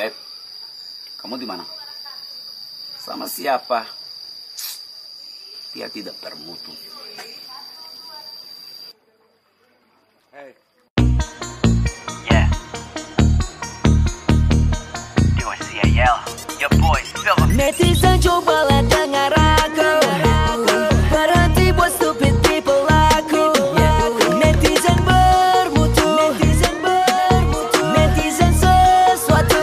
Beb, kamu di mana? Sama siapa? Dia tidak bermutu. Hey. Yeah. Doing CAL. Your boys, Philip. Netizen cobalah dengar aku. Berhenti buat stupid people aku. Netizen bermutu. Netizen sesuatu.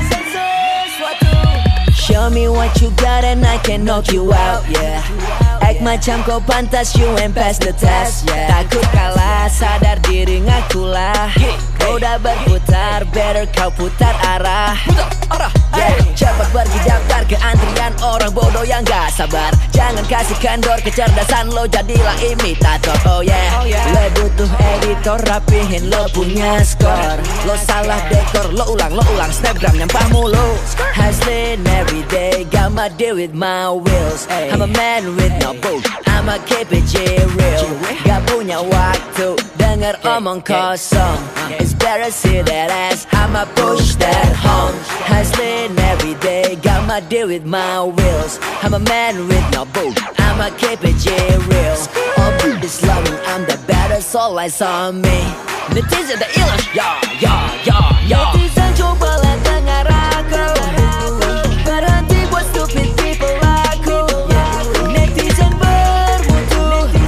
Show me what you got and I can knock you out, yeah. Act macam kau pantas, you ain't pass the test, yeah. Takut kalah, sadar diri ngakulah. Kau udah berputar, better kau putar arah. Yeah. Cepat pergi daftar ke antrian orang bodoh yang gak sabar. Jangan kasih kendor kecerdasan lo, jadilah imitator. Oh yeah, lo butuh editor, rapihin lo punya skor. Lo salah dekor, lo ulang snapgram nyampah mulu. Hustling everyday, got my deal with my wheels. I'm a man with no boat, I'ma keep it real. Gak punya waktu denger omong kosong. It's better see that ass, I'ma push that home. Hustling everyday, got my deal with my wheels. I'm a man with no boat, I'ma keep it real. All this loving, I'm the baddest, all eyes on me. Netizen the illest, yeah. Netizen cobalah dengar aku. Berhenti buat stupid people aku. Netizen bermutu.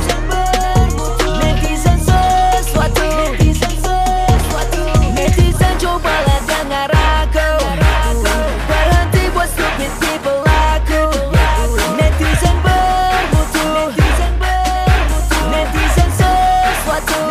Netizen sesuatu. Netizen cobalah dengar aku. Berhenti buat stupid people aku. Netizen bermutu. Netizen sesuatu.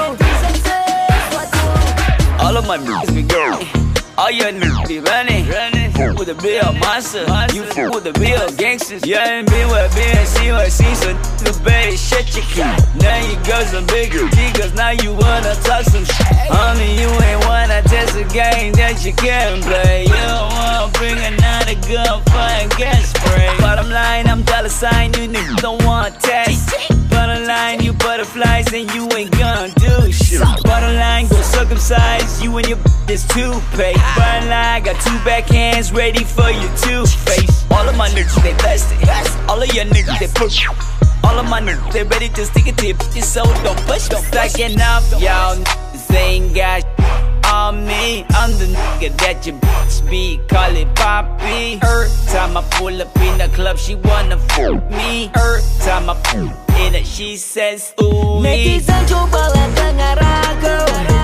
All of my niggas be girl. All your niggas be running. With the real monster. You fool with the real gangsters. You ain't been with BNC or C, so the baby shit you can. Now you got some bigger niggas, now you wanna talk some shit. Homie, you ain't wanna test a game that you can play. You don't wanna bring another gunfight and get sprayed. Bottom line, I'm dollar sign, you niggas don't want test. Bottom line, you butterflies and you ain't gonna do shit. Bottom line, go circumcise you and your this toothpaste. Bottom line, got two backhands ready for your toothpaste. All of my niggas, they thirsty. All of your niggas, they push. All of my niggas, they ready to stick it to your so don't push. Don't stacking up, y'all niggas ain't got on me. I'm the nigga that your bitch be, call it Poppy. Every time I pull up in the club, she wanna fuck me. Every time I pull in it, she says, ooh. Netizen cobalah dengar aku.